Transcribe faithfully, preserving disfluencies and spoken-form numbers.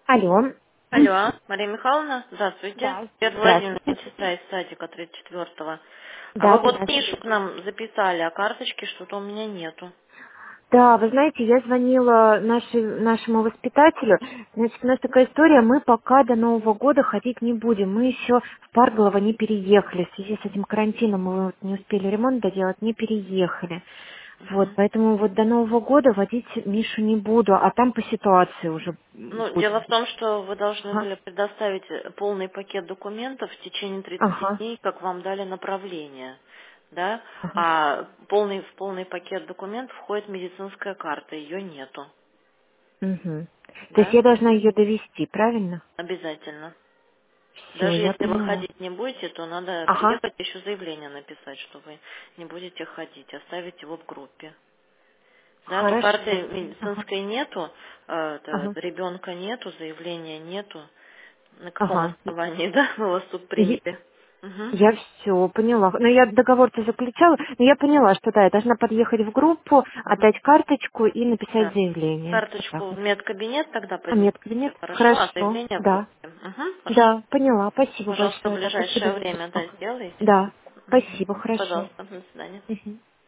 Алло. Алло, Мария Михайловна, здравствуйте. Да, Я Владимир, здравствуйте. сестра из садика тридцать четвёртого. А Да, вы да, вот да. Мишу к нам записали, а карточки что-то у меня нету. Да, вы знаете, я звонила нашей, нашему воспитателю. Значит, у нас такая история, мы пока до Нового года ходить не будем. Мы еще в Парголово не переехали. В связи с этим карантином мы вот не успели ремонт доделать, не переехали. Вот, Мгм. поэтому вот до Нового года водить Мишу не буду, а там по ситуации уже Ну, дело будем. в том, что вы должны Ага, были предоставить э, полный пакет документов в течение тридцати ага, дней, как вам дали направление. Да? ага. А полный, в полный пакет документов входит медицинская карта, ее нету. Угу. То есть Да? я должна ее довести, правильно? Обязательно. Все, Даже я если вы поняла. ходить не будете, то надо Ага, приехать еще заявление написать, что вы не будете ходить, оставить его в группе. Да, но хорошо. карты Ага, медицинской нету, э, ага, это, ребенка нету, заявления нету. На каком ага. основании, да, мы вас тут И приняли? Угу. я все поняла. Ну, я договор-то заключала, но я поняла, что да, я должна подъехать в группу, Угу. отдать карточку и написать Да. заявление. Вот так Карточку вот. в медкабинет тогда А поднесите, медкабинет? хорошо, а Хорошо, заявление в группе. да. Угу. Хорошо. Да, поняла. Спасибо Пожалуйста, в большое. Да, спасибо ближайшее за время, да, беспокойство. сделайте. Да, Мгм. спасибо, хорошо. Пожалуйста, до свидания. Мгм.